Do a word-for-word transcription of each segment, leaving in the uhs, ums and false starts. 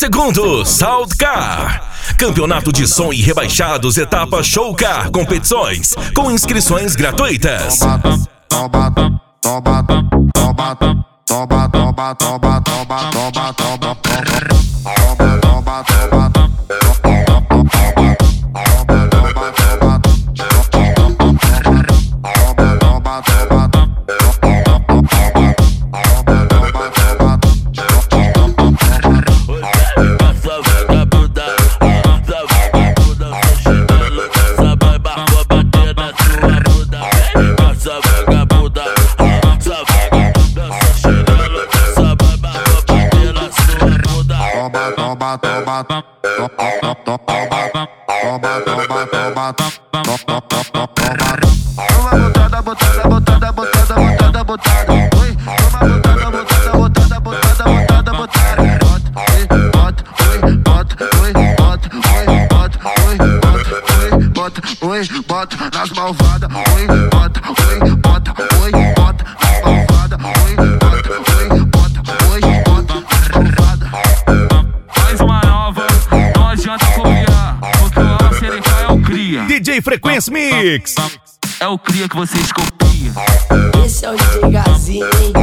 Segundo Soundcar. Campeonato de som e rebaixados, etapa Show Car competições, com inscrições gratuitas. Toba, toba, toba, toba, toba, toba, toba, toba, toba, toba, toba, toba. Bota nas malvadas, oi, bota, oi, bota, oi, bota nas malvadas, oi, bota, oi, bota, oi, bota nas malvadas. Faz uma nova, não adianta copiar, porque o Acericá é o cria. D J Frequência Mix. É o cria que vocês copiam. Esse é o D J Gazinho, hein?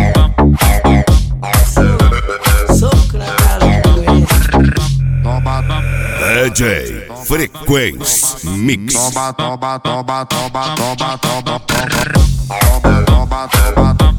Sou, sou crancado do D J Frequência Mix. Toba, toba, toba, toba, toba, toba, toba, toba, toba, toba, toba.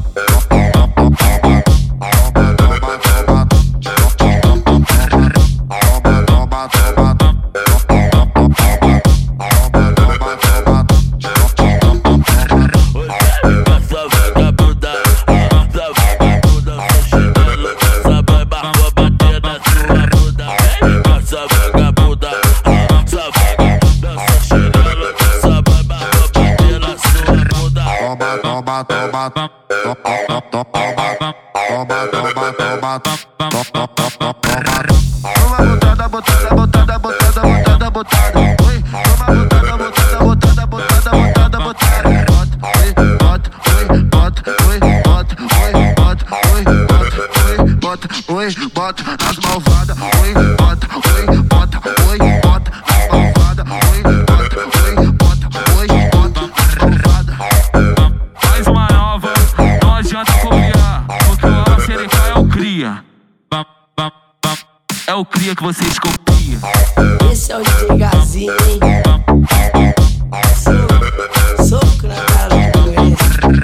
Oi, bota nas malvadas, oi, bota, oi, bota, oi, bota nas malvadas, oi, bota, oi, bota, oi, bota nas malvadas. Faz uma nova, não adianta copiar, porque o Acericá é o cria. É o cria que vocês copiam. Esse é o D J Gazinho, hein? Sou,